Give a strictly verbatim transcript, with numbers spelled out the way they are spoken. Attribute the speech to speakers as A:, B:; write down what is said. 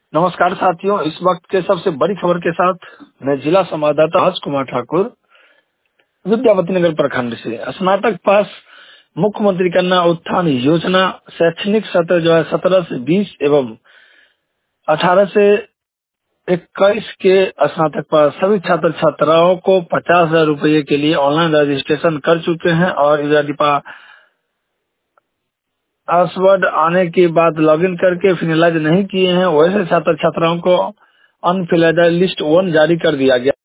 A: नमस्कार साथियों, इस वक्त के सबसे बड़ी खबर के साथ मैं जिला संवाददाता राज कुमार ठाकुर विद्यापति नगर प्रखंड से। स्नातक पास मुख्यमंत्री कन्या उत्थान योजना शैक्षणिक सत्र जो है सत्रह से बीस एवं अठारह से इक्कीस के स्नातक पास सभी छात्र छात्राओं को पचास हजार रूपये के लिए ऑनलाइन रजिस्ट्रेशन कर चुके हैं और यदि पासवर्ड आने के बाद लॉगिन करके फिनलाइज नहीं किए हैं वैसे छात्र छात्राओं को अनफिल्ड लिस्ट वन जारी कर दिया गया।